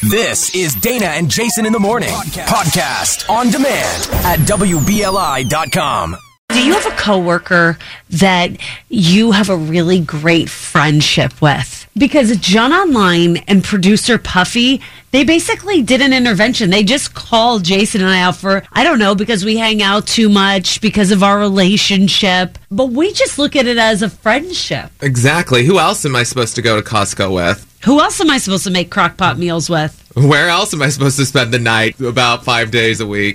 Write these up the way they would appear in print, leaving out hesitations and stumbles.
This is Dana and Jason in the Morning. Podcast on demand at WBLI.com. Do you have a coworker that you have a really great friendship with? Because John Online and producer Puffy, they basically did an intervention. They just called Jason and I out for, I don't know, because we hang out too much, because of our relationship. But we just look at it as a friendship. Exactly. Who else am I supposed to go to Costco with? Who else am I supposed to make crock pot meals with? Where else am I supposed to spend the night about 5 days a week?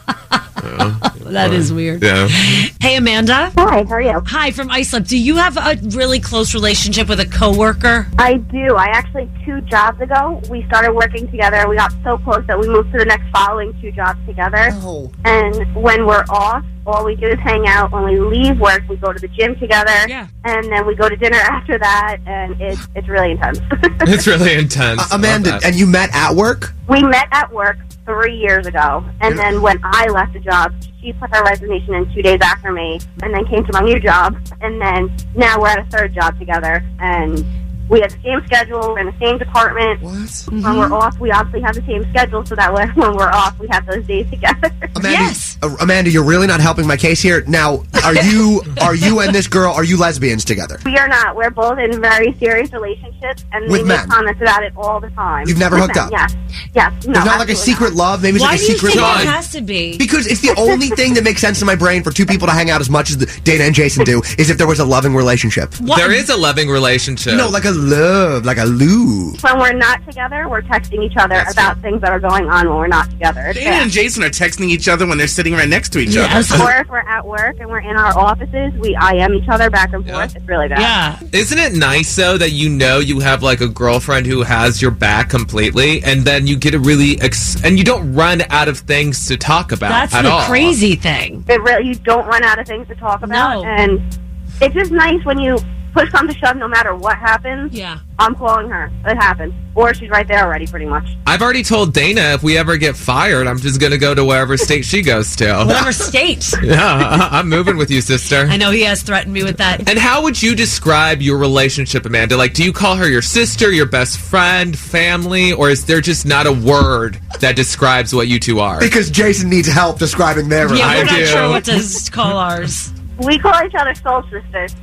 That is weird. Yeah. Hey, Amanda. Hi, how are you? Hi, from Islip. Do you have a really close relationship with a coworker? I do. I actually, 2 jobs ago, we started working together. We got so close that we moved to the next following 2 jobs together. Oh. And when we're off, all we do is hang out. When we leave work, we go to the gym together. Yeah. And then we go to dinner after that, and it's really intense. It's really intense. Amanda, and you met at work? We met at work 3 years ago, and then when I left the job, she put her resignation in 2 days after me, and then came to my new job, and then now we're at a 3rd job together, and we have the same schedule, we're in the same department. What? When we're off, we obviously have the same schedule, so that way when we're off, we have those days together. Amanda, Yes. Amanda, you're really not helping my case here. Now, are you and this girl, are you lesbians together? We are not. We're both in very serious relationships, and With we men? make comments about it all the time. You've never With hooked men, up? Yes. Yes. No, There's not like a absolutely secret not. love? Maybe it's Why like a do you secret think love? it has to be? Because it's the only thing that makes sense in my brain for 2 people to hang out as much as Dana and Jason do is if there was a loving relationship. What? There is a loving relationship. No, like a love, like a loo. When we're not together, we're texting each other about things that are going on when we're not together. It's Dana bad. and Jason are texting each other when they're sitting right next to each Yes. other. Or if we're at work and we're in our offices, we IM each other back and forth. It's really bad. Yeah. Isn't it nice, though, that you know you have, like, a girlfriend who has your back completely, and then you get a really... and you don't run out of things to talk about That's at the all. crazy thing. It really, you don't run out of things to talk about. No. And it's just nice when you push come to shove, no matter what happens. Yeah. I'm calling her. It happens. Or she's right there already, pretty much. I've already told Dana if we ever get fired, I'm just going to go to wherever state she goes to. Whatever state. Yeah, I'm moving with you, sister. I know he has threatened me with that. And how would you describe your relationship, Amanda? Like, do you call her your sister, your best friend, family, or is there just not a word that describes what you two are? Because Jason needs help describing their Yeah, we're I not do. sure what to call ours. We call each other soul sisters.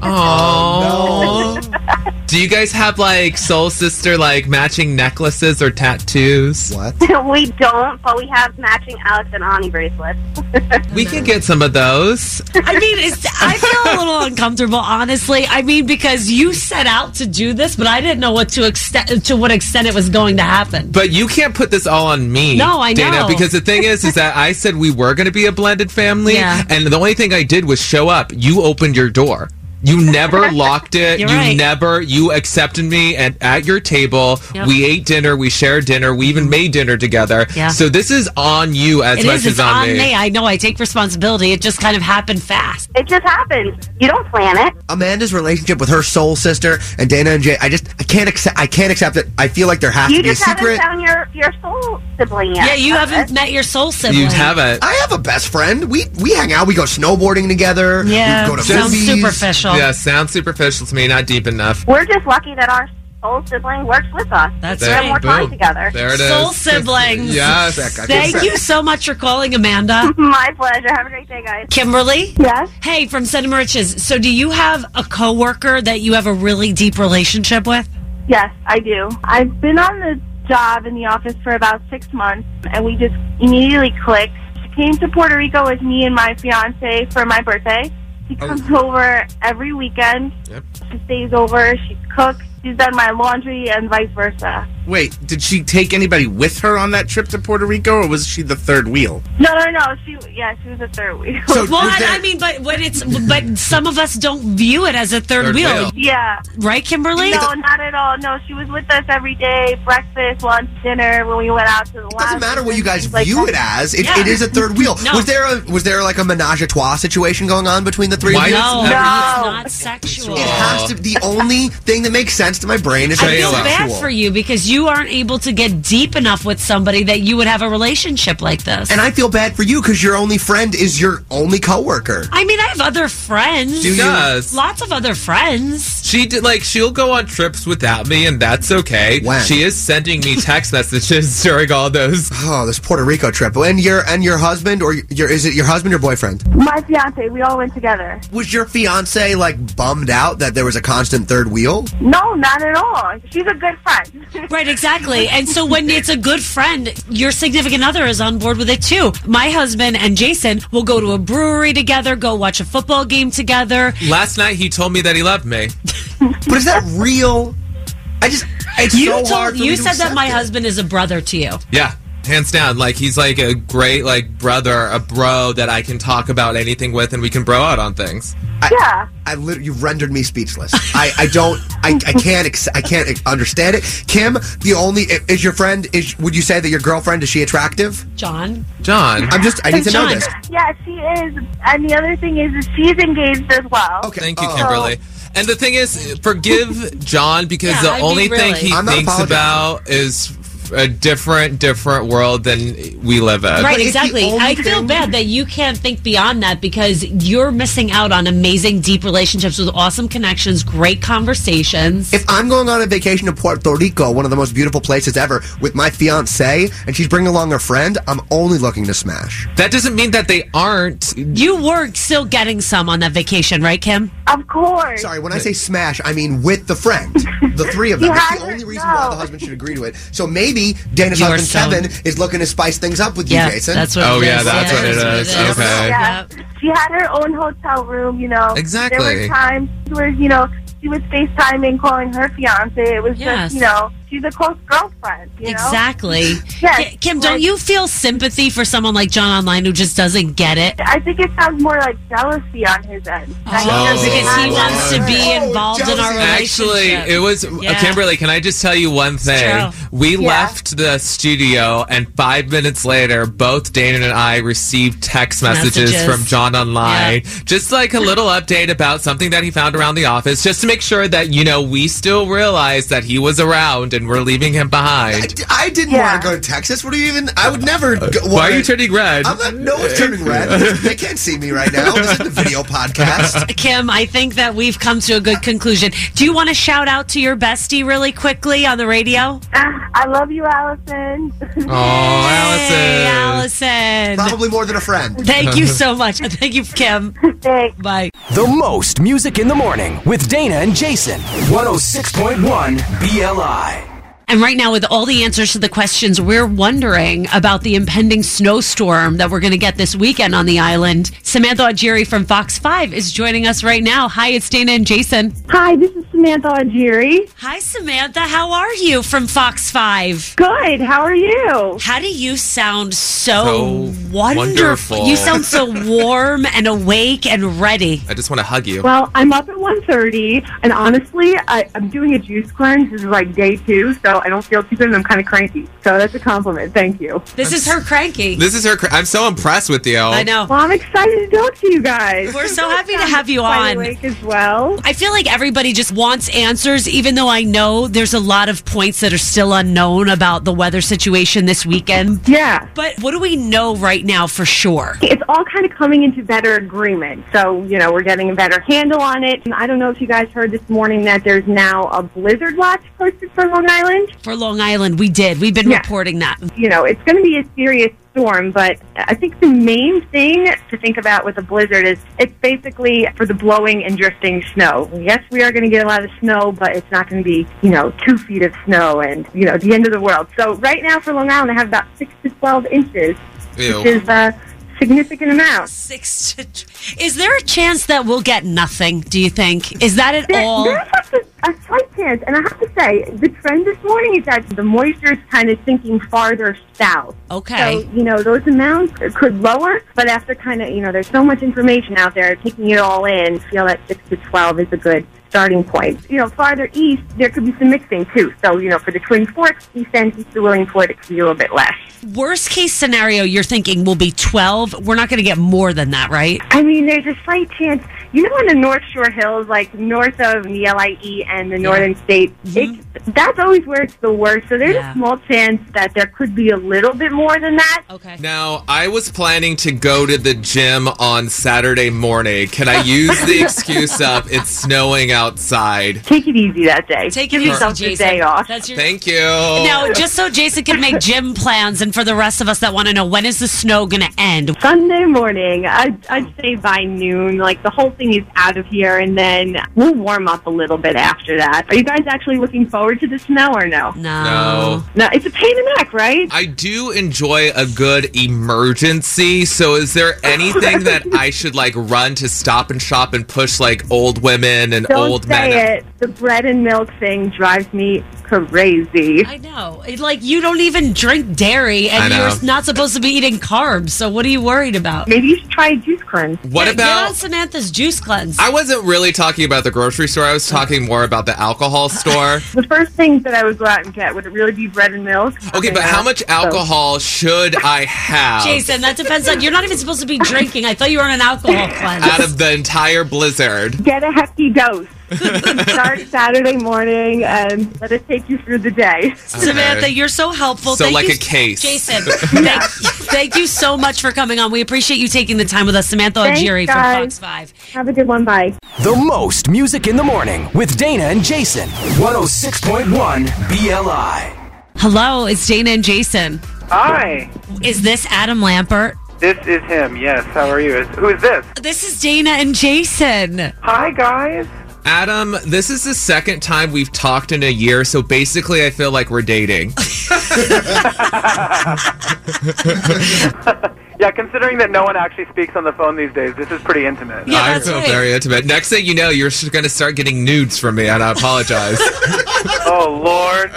Oh. Do you guys have, like, soul sister, like, matching necklaces or tattoos? What? We don't, but we have matching Alex and Ani bracelets. We can get some of those. I mean, I feel a little uncomfortable, honestly. I mean, because you set out to do this, but I didn't know what to what extent it was going to happen. But you can't put this all on me, No, I Dana, know. because the thing is that I said we were going to be a blended family, Yeah. and the only thing I did was show up. You opened your door. You never locked it. You're right. You accepted me at your table. Yep. We ate dinner. We shared dinner. We even made dinner together. Yeah. So this is on you as much It's as on on me. I know. I take responsibility. It just kind of happened fast. It just happens. You don't plan it. Amanda's relationship with her soul sister and Dana and Jay, I can't accept it. I feel like there has You to be a just haven't secret. found your soul sibling yet. Yeah, you That's haven't it. met your soul sibling. You haven't. I have a best friend. We hang out. We go snowboarding together. Yeah, We go to sounds movies. superficial. Yeah, sounds superficial to me, not deep enough. We're just lucky that our soul sibling works with us. That's We have right. more time Boom. together. There it is. Soul siblings. Yes. Sick. I feel Thank sick. you so much for calling, Amanda. My pleasure. Have a great day, guys. Kimberly? Yes? Hey, from Cinema Riches. So do you have a coworker that you have a really deep relationship with? Yes, I do. I've been on the job in the office for about 6 months, and we just immediately clicked. She came to Puerto Rico with me and my fiance for my birthday. She comes over every weekend. Yep. She stays over. She cooks. She's done my laundry and vice versa. Wait, did she take anybody with her on that trip to Puerto Rico, or was she the third wheel? No. She was a third wheel. So Well, was there- I mean, but some of us don't view it as a third wheel. yeah. Right, Kimberly? No, not at all. No, she was with us every day, breakfast, lunch, dinner, when we went out to the It doesn't lounge. matter what you guys Things like view that. it as. It Yeah. is a third wheel. No. Was there like a menage a trois situation going on between the three Why of you? does No, every- it's not sexual. It has to. The only thing that makes sense to my brain is I that it's feel sexual. bad for you because you aren't able to get deep enough with somebody that you would have a relationship like this. And I feel bad for you because your only friend is your only coworker. I mean, I have other friends. She does. Lots of other friends. She did, she'll go on trips without me, and that's okay. When? She is sending me text messages during all those. Oh, this Puerto Rico trip. And your husband, or is it your husband or boyfriend? My fiance, we all went together. Was your fiance bummed out that there was a constant third wheel? No, not at all. She's a good friend. Right, exactly. And so when it's a good friend, your significant other is on board with it too. My husband and Jason will go to a brewery together, go watch a football game together. Last night, he told me that he loved me. But is that real? It's so hard for me You to said that accept my it. husband is a brother to you. Yeah. Hands down. He's a great, brother, a bro that I can talk about anything with, and we can bro out on things. Yeah. You've rendered me speechless. I can't understand it. Kim, is your friend, would you say that your girlfriend, is she attractive? John? I need to know this. Yeah, she is. And the other thing is she's engaged as well. Okay. Thank you, Kimberly. And the thing is, forgive John, because the I mean, only thing really. he I'm not thinks apologizing. about is a different world than we live in. Right, But if exactly. the only I feel thing- bad that you can't think beyond that because you're missing out on amazing, deep relationships with awesome connections, great conversations. If I'm going on a vacation to Puerto Rico, one of the most beautiful places ever, with my fiance, and she's bringing along her friend, I'm only looking to smash. That doesn't mean that they aren't. You were still getting some on that vacation, right, Kim? Of course. Sorry, when I say smash, I mean with the friend. The three of them. That's the Yeah, only reason why the husband should agree to it. So maybe Dana's You are husband, so- Kevin, is looking to spice things up with you, Yeah, Jason. that's what Oh, it yeah, is. that's what it that's is. Okay. Yeah. Yep. She had her own hotel room, Exactly. There were times where, she was FaceTiming, calling her fiance. It was Yes. just, she's a close girlfriend, Exactly. Yes, Kim, don't you feel sympathy for someone like John online who just doesn't get it? I think it sounds more like jealousy on his end. That he Oh, doesn't because he have wants to be Oh, involved in our jealousy. relationship. Actually, it was Yeah. Kimberly. Can I just tell you one thing? true. We Yeah. left the studio, and 5 minutes later, both Dana and I received text messages from John online. Yeah. Just a little update about something that he found around the office, just to make sure that we still realize that he was around and we're leaving him behind. I didn't Yeah. want to go to Texas. What do you even... I would never go... Why are you turning red? I'm not... No one's turning red. They can't see me right now. This isn't a video podcast. Kim, I think that we've come to a good conclusion. Do you want to shout out to your bestie really quickly on the radio? I love you, Allison. Oh, Hey, Allison. Allison. Probably more than a friend. Thank you so much. Thank you, Kim. Thanks. Bye. The most music in the morning with Dana and Jason. 106.1 BLI. And right now, with all the answers to the questions, we're wondering about the impending snowstorm that we're going to get this weekend on the island. Samantha Augeri from Fox 5 is joining us right now. Hi, it's Dana and Jason. Hi, this is Samantha Augeri. Hi, Samantha. How are you from Fox 5? Good. How are you? How do you sound so So wonderful? wonderful. You sound so warm and awake and ready. I just want to hug you. Well, I'm up at 1:30, and honestly, I'm doing a juice cleanse. This is like day 2, so I don't feel too good, and I'm kind of cranky. So that's a compliment. Thank you. This is her cranky. This is her. I'm so impressed with you. I know. Well, I'm excited to talk to you guys. We're so happy to have you Wide on. awake as well. I feel like everybody just wants answers, even though I know there's a lot of points that are still unknown about the weather situation this weekend. Yeah. But what do we know right now for sure? It's all kind of coming into better agreement. So, we're getting a better handle on it. And I don't know if you guys heard this morning that there's now a blizzard watch posted for Long Island. For Long Island, we did. We've been Yeah. reporting that. It's going to be a serious storm, but I think the main thing to think about with a blizzard is it's basically for the blowing and drifting snow. Yes, we are going to get a lot of snow, but it's not going to be, 2 feet of snow and, the end of the world. So right now for Long Island, I have about 6 to 12 inches, Ew. which is a significant amount. Is there a chance that we'll get nothing, do you think? Is that at all? There's a slight chance, and I have to say, the trend this morning is that the moisture is kind of sinking farther south. Okay. So, those amounts could lower, but after kind of, there's so much information out there, taking it all in, I feel that 6 to 12 is a good starting point. Farther east, there could be some mixing too. So, for the Twin Forks, East End, East of Willingport, it could be a little bit less. Worst case scenario, you're thinking will be 12. We're not going to get more than that, right? I mean, there's a slight chance, you know, in the North Shore Hills, like north of the LIE and the Northern State, that's always where it's the worst. So there's a small chance that there could be a little bit more than that. Okay. Now, I was planning to go to the gym on Saturday morning. Can I use the excuse of it's snowing outside? Take it easy that day. Take it Give easy, yourself the Jason. day off. That's your... Thank you. Now, just so Jason can make gym plans, and for the rest of us that want to know, when is the snow going to end? Sunday morning, I'd say by noon. Like, the whole thing is out of here, and then we'll warm up a little bit after that. Are you guys actually looking forward to the snow or no? No. No, it's a pain in the neck, right? I do enjoy a good emergency. So is there anything that I should like run to Stop and Shop and push like old women and Don't old say men? it. The bread and milk thing drives me crazy. I know. Like, you don't even drink dairy, I and know. you're not supposed to be eating carbs, so what are you worried about? Maybe you should try a juice cleanse. What Get on about... Samantha's juice cleanse. I wasn't really talking about the grocery store. I was talking more about the alcohol store. The first things that I would go out and get, would it really be bread and milk? Okay, but how much alcohol should I have Jason, that depends on... You're not even supposed to be drinking. I thought you were on an alcohol cleanse. out of the entire blizzard? Get a hefty dose. Start Saturday morning and let it take you through the day. Samantha, you're so helpful. So Thank like you, a case. Jason, thank you so much for coming on. We appreciate you taking the time with us. Samantha Thanks, Algieri from guys. Fox 5. Have a good one. Bye. The most music in the morning with Dana and Jason. 106.1 BLI. Hello, it's Dana and Jason. Hi, Is this Adam Lampert? this is him. Yes, how are you? Who is this? This is Dana and Jason. Hi, guys. Adam, this is the second time we've talked in a year, so basically I feel like we're dating. Yeah, considering that no one actually speaks on the phone these days, this is pretty intimate. Yeah, I that's feel right. very intimate. Next thing you know, you're going to start getting nudes from me, and I apologize. Oh, Lord.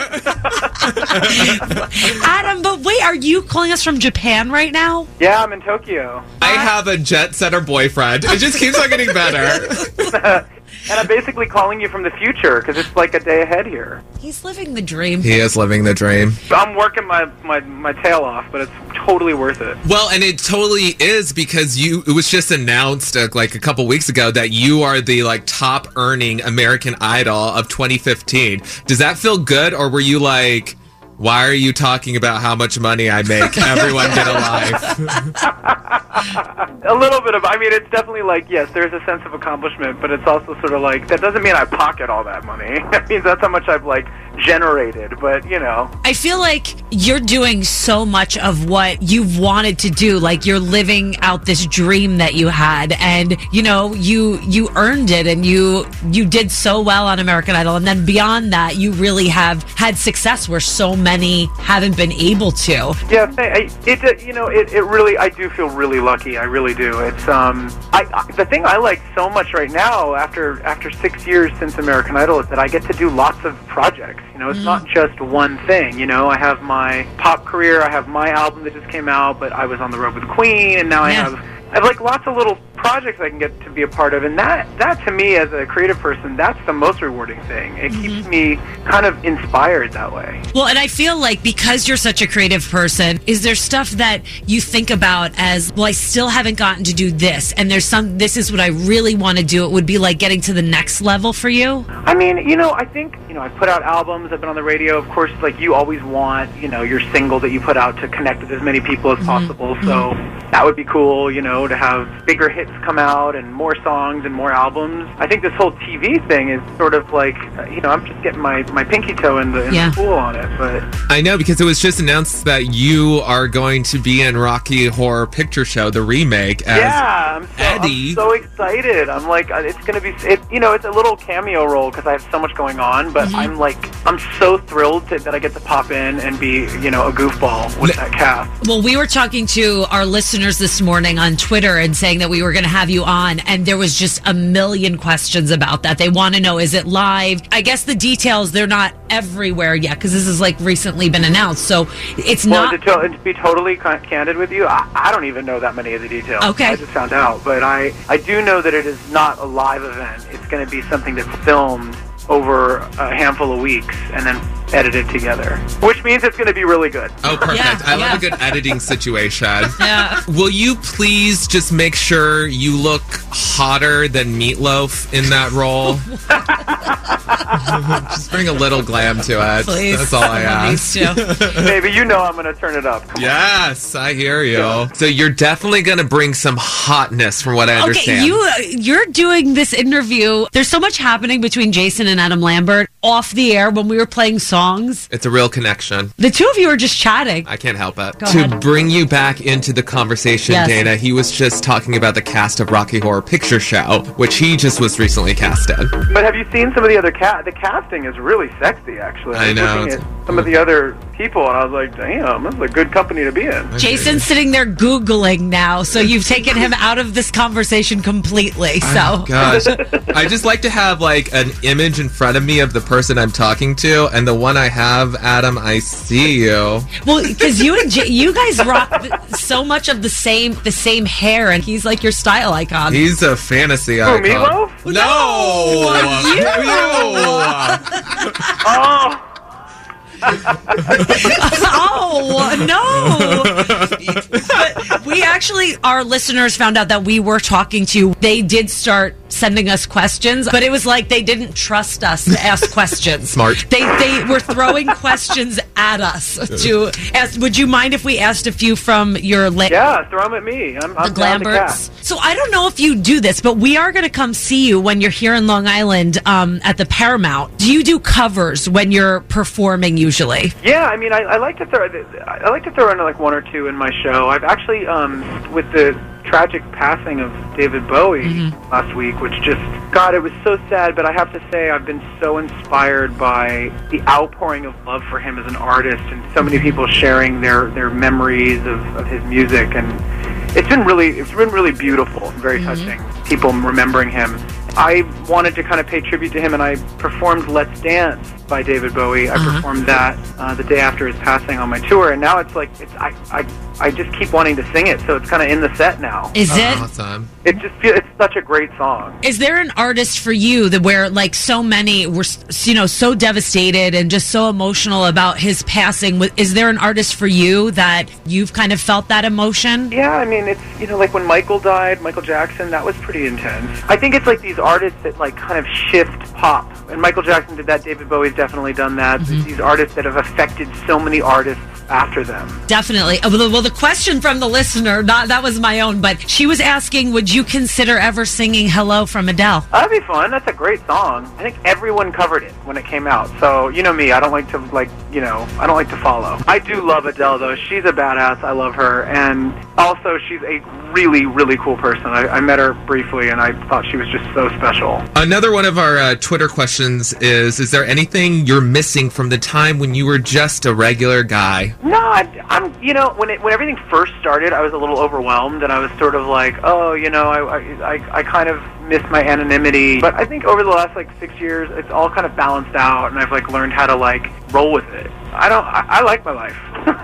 Adam, but wait, are you calling us from Japan right now? Yeah, I'm in Tokyo. I have a jet setter boyfriend. It just keeps on getting better. And I'm basically calling you from the future because it's like a day ahead here. He's living the dream. He is living the dream. I'm working my tail off, but it's totally worth it. Well, and it totally is because it was just announced like a couple weeks ago that you are the like top earning American Idol of 2015. Does that feel good, or were you like, why are you talking about how much money I make? Everyone get a life. A little bit of, I mean, it's definitely like, yes, there's a sense of accomplishment, but it's also sort of like, that doesn't mean I pocket all that money. That means that's how much I've like generated, but you know. I feel like you're doing so much of what you've wanted to do. Like, you're living out this dream that you had, and you know, you earned it, and you did so well on American Idol, and then beyond that, you really have had success where so many haven't been able to. Yeah, it really, I do feel really lucky. I really do. It's the thing I like so much right now after 6 years since American Idol is that I get to do lots of projects. You know, it's not just one thing. You know, I have my pop career, I have my album that just came out, but I was on the road with Queen, and now I have like lots of little projects I can get to be a part of, and that to me as a creative person, that's the most rewarding thing. It keeps me kind of inspired that way. Well, and I feel like because you're such a creative person, is there stuff that you think about as, well, I still haven't gotten to do this, and this is what I really want to do? It would be like getting to the next level for you? I mean, I think, I've put out albums, I've been on the radio, of course, like you always want, your single that you put out to connect with as many people as possible, so that would be cool, to have bigger hits come out and more songs and more albums. I think this whole TV thing is sort of like, I'm just getting my pinky toe in the pool on it, but... I know, because it was just announced that you are going to be in Rocky Horror Picture Show, the remake, as Eddie. I'm so excited. I'm like, it's going to be, it's a little cameo role because I have so much going on, but I'm so thrilled that I get to pop in and be, a goofball with that cast. Well, we were talking to our listeners this morning on Twitter and saying that we were going to have you on, and there was just a million questions about that. They want to know, is it live? I guess the details, they're not everywhere yet because this has like recently been announced, so it's not... To be totally candid with you, I don't even know that many of the details. Okay. I just found out, but I do know that it is not a live event. It's going to be something that's filmed over a handful of weeks and then edited together, which means it's going to be really good. Oh, perfect. Yeah, I love yeah. a good editing situation. Yeah. Will you please just make sure you look hotter than Meatloaf in that role? Just bring a little glam to it. Please. That's all I Someone ask. needs to. Baby, you know I'm going to turn it up. Come on. Yes, I hear you. So you're definitely going to bring some hotness from what I understand. Okay, you're doing this interview. There's so much happening between Jason and Adam Lambert off the air when we were playing songs. It's a real connection. The two of you are just chatting. I can't help it. Go To ahead. bring you back into the conversation, Yes. Dana, he was just talking about the cast of Rocky Horror Picture Show, which he just was recently cast in. But have you seen some of the other the casting is really sexy, actually. I was know. looking at some of the other people, and I was like, damn, this is a good company to be in. Jason's sitting there Googling now, so you've taken him out of this conversation completely. So, Oh, gosh. I just like to have like an image in front of me of the person I'm talking to, and the one I have, Adam, I see you. well, because you and you guys rock so much of the same hair, and he's like your style icon. He's a fantasy Who, icon. Meatloaf? No! Oh, Oh, no. But we actually, our listeners found out that we were talking to, they did start sending us questions, but it was like they didn't trust us to ask questions. Smart. They were throwing questions at us to ask. Would you mind if we asked a few from your yeah, throw them at me. I'm the down to Glamberts? cast. So I don't know if you do this, but we are going to come see you when you're here in Long Island at the Paramount. Do you do covers when you're performing usually? Yeah, I mean, I like to throw in like one or two in my show. I've actually, with the tragic passing of David Bowie last week, which just, God, it was so sad, but I have to say I've been so inspired by the outpouring of love for him as an artist, and so many people sharing their memories of his music, and it's been really beautiful and very touching, people remembering him. I wanted to kind of pay tribute to him, and I performed Let's Dance by David Bowie. I performed that the day after his passing on my tour, and now it's like I just keep wanting to sing it, so it's kind of in the set now. Is it? Awesome. It's such a great song. Is there an artist for you that where like so many were, so devastated and just so emotional about his passing? Is there an artist for you that you've kind of felt that emotion? Yeah, I mean, it's, like when Michael died, Michael Jackson, that was pretty intense. I think it's like these artists that like kind of shift pop. And Michael Jackson did that, David Bowie's definitely done that. These artists that have affected so many artists after them. Definitely. Well, the question from the listener, that was my own, but she was asking, would you consider ever singing Hello from Adele? That'd be fun. That's a great song. I think everyone covered it when it came out. So, you know me, I don't like to I don't like to follow. I do love Adele though. She's a badass. I love her. And also she's a really, really cool person. I met her briefly and I thought she was just so special. Another one of our Twitter questions is there anything you're missing from the time when you were just a regular guy? No, I'm when everything first started, I was a little overwhelmed, and I was sort of like, I kind of miss my anonymity. But I think over the last 6 years, it's all kind of balanced out, and I've learned how to roll with it. I like my life.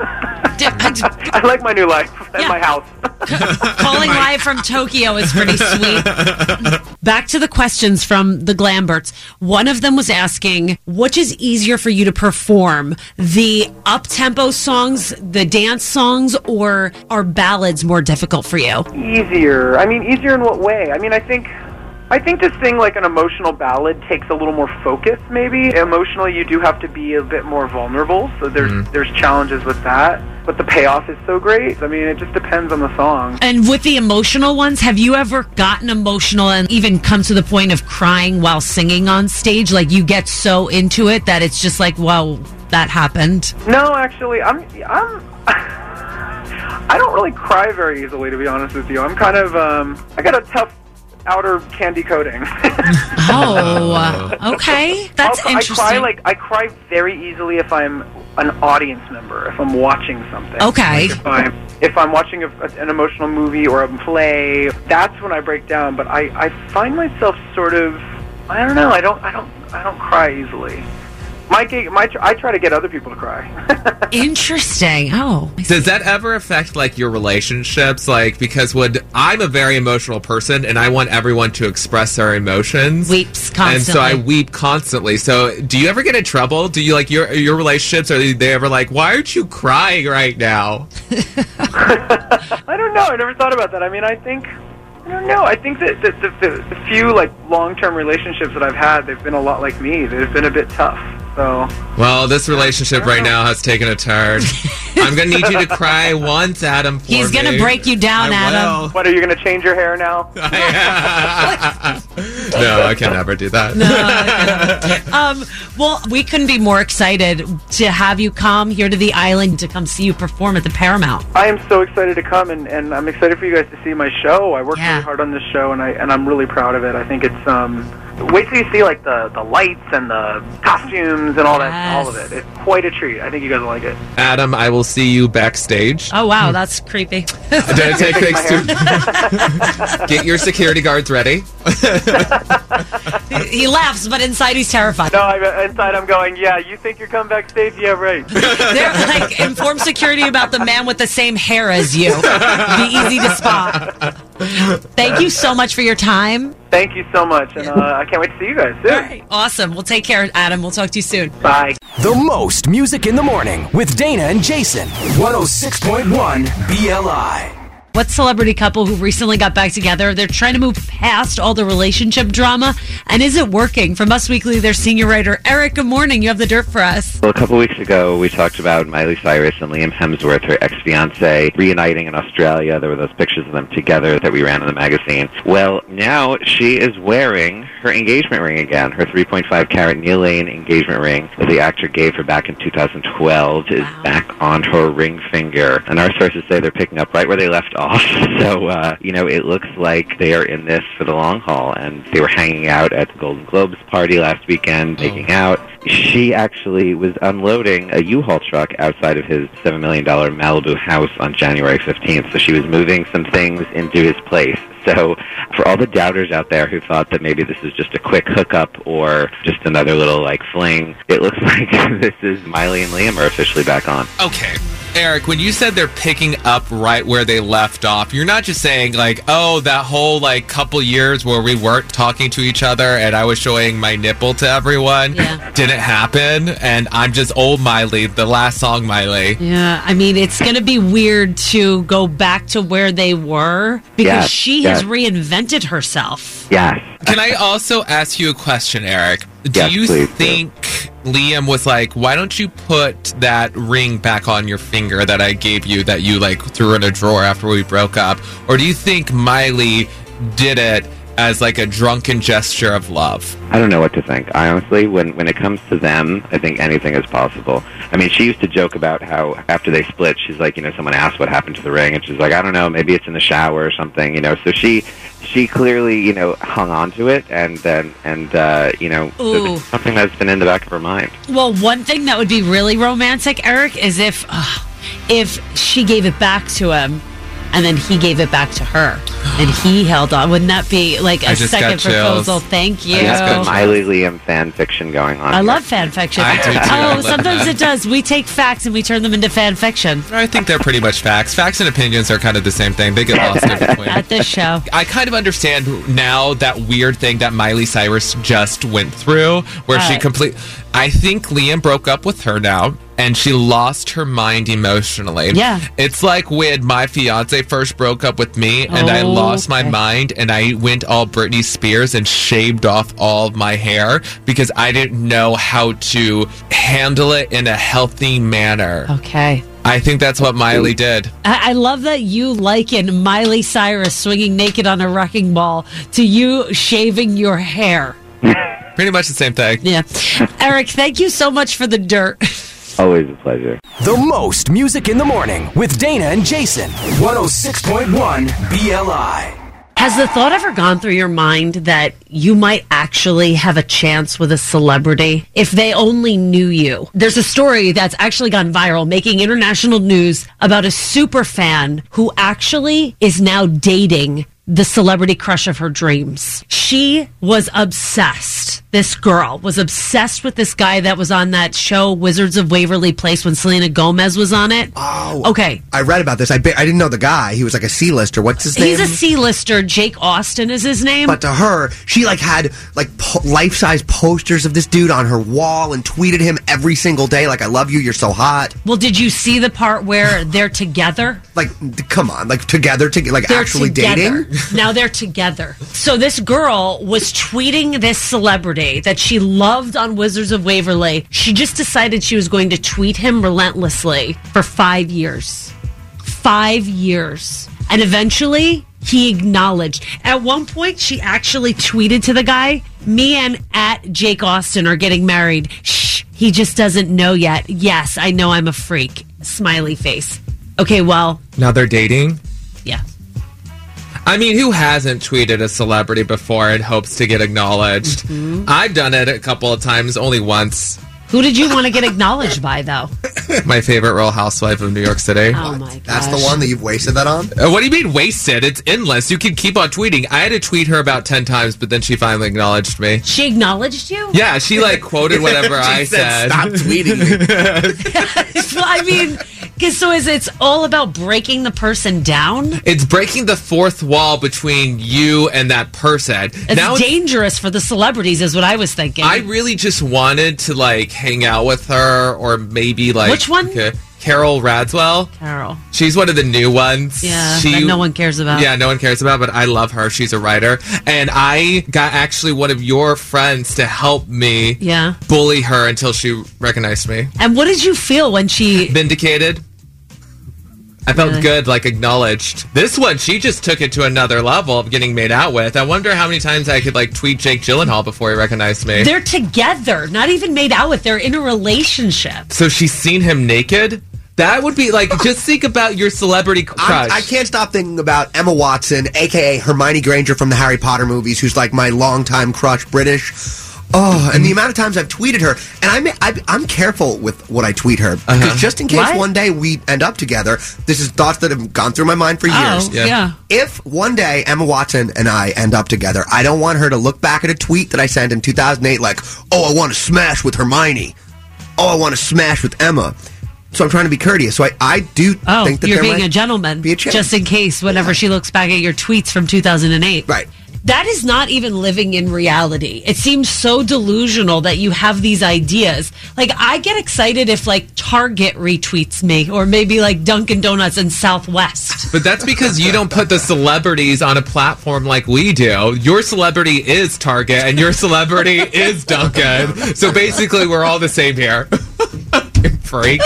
I like my new life and my house. Calling live from Tokyo is pretty sweet. Back to the questions from the Glamberts. One of them was asking, which is easier for you to perform? The up-tempo songs, the dance songs, or are ballads more difficult for you? Easier. I mean, easier in what way? I mean, I think to sing an emotional ballad takes a little more focus, maybe. Emotionally, you do have to be a bit more vulnerable, so there's challenges with that. But the payoff is so great. I mean, it just depends on the song. And with the emotional ones, have you ever gotten emotional and even come to the point of crying while singing on stage? You get so into it that it's just wow, that happened? No, actually, I don't really cry very easily, to be honest with you. I'm kind of, I got a tough outer candy coating. Oh, okay. That's also, interesting. I cry very easily if I'm an audience member, if I'm watching something. Okay. If I'm watching an emotional movie or a play, that's when I break down. But I find myself sort of, I don't know, I don't cry easily. I try to get other people to cry. Interesting. Oh. Does that ever affect like your relationships? Like, because I'm a very emotional person and I want everyone to express their emotions. Weeps constantly. And so I weep constantly. So do you ever get in trouble? Do you like your relationships? Are they ever like, why aren't you crying right now? I don't know. I never thought about that. I mean, I don't know. I think that the few like long-term relationships that I've had, they've been a lot like me. They've been a bit tough. So. Well, this relationship right now has taken a turn. I'm going to need you to cry once, Adam, for He's going to break you down, Adam. Will. What, are you going to change your hair now? No, I can never do that. No, well, we couldn't be more excited to have you come here to the island to come see you perform at the Paramount. I am so excited to come, and I'm excited for you guys to see my show. I worked really hard on this show, and I'm really proud of it. I think it's wait till you see like the lights and the costumes and all that, all of it. It's quite a treat. I think you guys will like it. Adam, I will see you backstage. Oh wow, that's creepy. Don't take things too. Get your security guards ready. He laughs, but inside he's terrified. No, inside I'm going, yeah, you think you're coming backstage? Yeah, right. They're like, inform security about the man with the same hair as you. Be easy to spot. Thank you so much for your time. Thank you so much, and I can't wait to see you guys soon. All right. Awesome. We'll take care, Adam. We'll talk to you soon. Bye. The most music in the morning with Dana and Jason. 106.1 BLI. What celebrity couple who recently got back together? They're trying to move past all the relationship drama, and is it working? From Us Weekly, their senior writer, Eric, good morning. You have the dirt for us. Well, a couple weeks ago, we talked about Miley Cyrus and Liam Hemsworth, her ex-fiancé, reuniting in Australia. There were those pictures of them together that we ran in the magazine. Well, now she is wearing her engagement ring again. Her 3.5-carat Neil Lane engagement ring that the actor gave her back in 2012 is back on her ring finger. And our sources say they're picking up right where they left off. So, it looks like they are in this for the long haul. And they were hanging out at the Golden Globes party last weekend, making out. She actually was unloading a U-Haul truck outside of his $7 million Malibu house on January 15th. So she was moving some things into his place. So for all the doubters out there who thought that maybe this is just a quick hookup or just another little, fling, it looks like this is Miley and Liam are officially back on. Okay. Eric, when you said they're picking up right where they left off, you're not just saying, that whole, couple years where we weren't talking to each other and I was showing my nipple to everyone didn't happen, and I'm just old Miley, the last song Miley. Yeah, I mean, it's going to be weird to go back to where they were because she has reinvented herself. Yes. Can I also ask you a question, Eric? Do you think Liam was like, why don't you put that ring back on your finger that I gave you that you threw in a drawer after we broke up? Or do you think Miley did it as a drunken gesture of love? I don't know what to think. I honestly, when it comes to them, I think anything is possible. I mean, she used to joke about how after they split, she's like, someone asked what happened to the ring, and she's like, I don't know, maybe it's in the shower or something, So she clearly, hung on to it, and then, so it's something that's been in the back of her mind. Well, one thing that would be really romantic, Eric, is if she gave it back to him, and then he gave it back to her, and he held on. Wouldn't that be a second proposal? Thank you. Miley Liam fan fiction going on. I love fan fiction. I do too. Sometimes it does. We take facts and we turn them into fan fiction. I think they're pretty much facts. Facts and opinions are kind of the same thing. They get lost in between. At this show. I kind of understand now that weird thing that Miley Cyrus just went through, where I think Liam broke up with her now, and she lost her mind emotionally. Yeah. It's like when my fiance first broke up with me, and I lost my mind, and I went all Britney Spears and shaved off all of my hair because I didn't know how to handle it in a healthy manner. Okay. I think that's what Miley did. I love that you liken Miley Cyrus swinging naked on a wrecking ball to you shaving your hair. Pretty much the same thing. Yeah. Eric, thank you so much for the dirt. Always a pleasure. The most music in the morning with Dana and Jason. 106.1 BLI. Has the thought ever gone through your mind that you might actually have a chance with a celebrity if they only knew you? There's a story that's actually gone viral, making international news about a super fan who actually is now dating the celebrity crush of her dreams. She was obsessed. This girl was obsessed with this guy that was on that show, Wizards of Waverly Place, when Selena Gomez was on it. Oh, okay. I read about this. I didn't know the guy. He was like a C-lister. What's his name? He's a C-lister. Jake Austin is his name. But to her, she like had like life-size posters of this dude on her wall and tweeted him every single day like, I love you, you're so hot. Well, did you see the part where they're together? Like, come on, like together, like they're actually together. dating? Now they're together. So this girl was tweeting this celebrity that she loved on Wizards of Waverly. She just decided she was going to tweet him relentlessly for 5 years. 5 years. And eventually, he acknowledged. At one point, she actually tweeted to the guy, me and @Jake Austin are getting married. Shh, he just doesn't know yet. Yes, I know I'm a freak. Smiley face. Okay, well. Now they're dating? Yeah. I mean, who hasn't tweeted a celebrity before and hopes to get acknowledged? Mm-hmm. I've done it a couple of times, only once. Who did you want to get acknowledged by, though? My favorite Real Housewife of New York City. Oh, my gosh. That's the one that you've wasted that on? What do you mean wasted? It's endless. You can keep on tweeting. I had to tweet her about 10 times, but then she finally acknowledged me. She acknowledged you? Yeah, she like quoted whatever I said. Stop tweeting me. Well, I mean, so it's all about breaking the person down? It's breaking the fourth wall between you and that person. It's dangerous for the celebrities, is what I was thinking. I really just wanted to like hang out with her, or maybe like which one? Carol Radswell. Carol. She's one of the new ones. Yeah, that no one cares about. Yeah, no one cares about, but I love her. She's a writer. And I got actually one of your friends to help me bully her until she recognized me. And what did you feel when she... Vindicated. I felt good, like acknowledged. This one, she just took it to another level of getting made out with. I wonder how many times I could like tweet Jake Gyllenhaal before he recognized me. They're together, not even made out with. They're in a relationship. So she's seen him naked? That would be like, just think about your celebrity crush. I can't stop thinking about Emma Watson, a.k.a. Hermione Granger from the Harry Potter movies, who's like my longtime crush, British. Oh, and the amount of times I've tweeted her, and I'm careful with what I tweet her, because just in case one day we end up together, this is thoughts that have gone through my mind for years. Yeah. If one day Emma Watson and I end up together, I don't want her to look back at a tweet that I sent in 2008 like, oh, I want to smash with Hermione. Oh, I want to smash with Emma. So I'm trying to be courteous. So I do think that you're being a gentleman, just in case whenever she looks back at your tweets from 2008. Right. That is not even living in reality. It seems so delusional that you have these ideas. Like, I get excited if, like, Target retweets me, or maybe, like, Dunkin' Donuts and Southwest. But that's because you don't put the celebrities on a platform like we do. Your celebrity is Target, and your celebrity is Dunkin'. So basically, we're all the same here. Freak.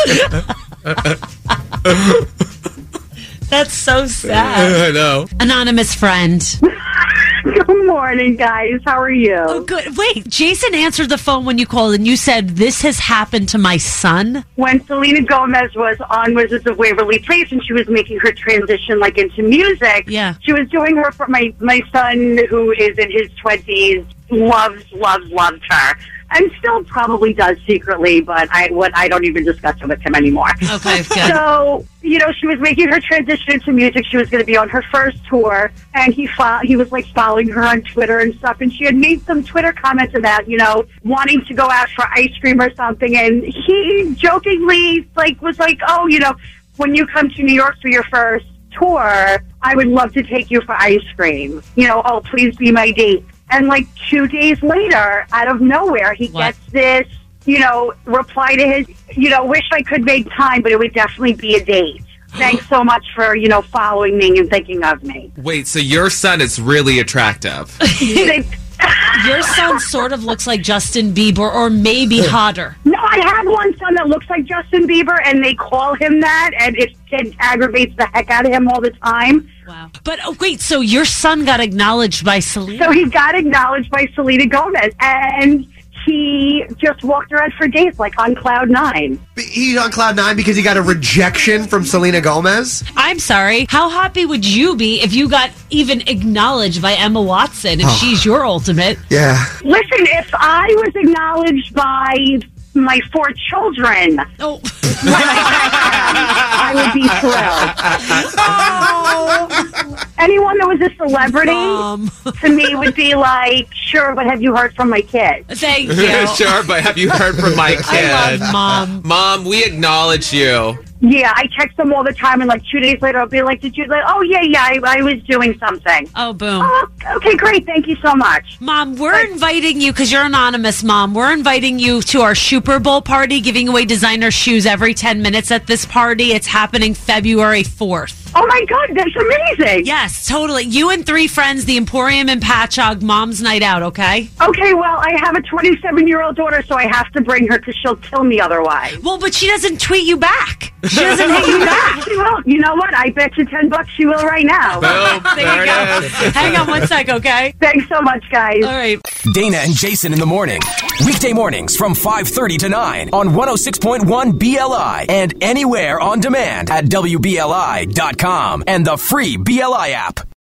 That's so sad. I know. Anonymous friend. Good morning, guys. How are you? Oh, good. Wait, Jason answered the phone when you called, and you said, this has happened to my son? When Selena Gomez was on Wizards of Waverly Place and she was making her transition, like, into music, she was doing her for my son, who is in his 20s, loves her. And still probably does secretly, but I don't even discuss it with him anymore. Okay, good. So, she was making her transition into music. She was going to be on her first tour, and he was, like, following her on Twitter and stuff, and she had made some Twitter comments about, wanting to go out for ice cream or something, and he jokingly, like, was like, oh, when you come to New York for your first tour, I would love to take you for ice cream. Oh, please be my date. And, like, 2 days later, out of nowhere, he gets this, reply to his, wish I could make time, but it would definitely be a date. Thanks so much for, following me and thinking of me. Wait, so your son is really attractive. Your son sort of looks like Justin Bieber, or maybe hotter. No, I have one son that looks like Justin Bieber, and they call him that, and it aggravates the heck out of him all the time. Wow. But wait, so your son got acknowledged by Selena? So he got acknowledged by Selena Gomez, and he just walked around for days, like, on Cloud 9. He's on Cloud 9 because he got a rejection from Selena Gomez? I'm sorry. How happy would you be if you got even acknowledged by Emma Watson, if she's your ultimate? Yeah. Listen, if I was acknowledged by my 4 children, I would be thrilled. Anyone that was a celebrity to me would be like, sure, but have you heard from my kid? Thank you. Sure, but have you heard from my kid? I love Mom. Mom, we acknowledge you. Yeah, I text them all the time, and like 2 days later, I'll be like, "Did you?" Like, "Oh yeah, I was doing something." Oh, boom. Oh, okay, great. Thank you so much, Mom. We're inviting you because you're anonymous, Mom. We're inviting you to our Super Bowl party, giving away designer shoes every 10 minutes at this party. It's happening February 4th. Oh my God, that's amazing! Yes, totally. You and 3 friends, the Emporium in Patchogue, Mom's Night Out. Okay. Okay, well, I have a 27-year-old daughter, so I have to bring her because she'll kill me otherwise. Well, but she doesn't tweet you back. She doesn't hit you back. She will. You know what? I bet you $10 she will right now. Boom. There you go. Hang on one sec, okay? Thanks so much, guys. All right. Dana and Jason in the morning. Weekday mornings from 5:30 to 9 on 106.1 BLI and anywhere on demand at WBLI.com and the free BLI app.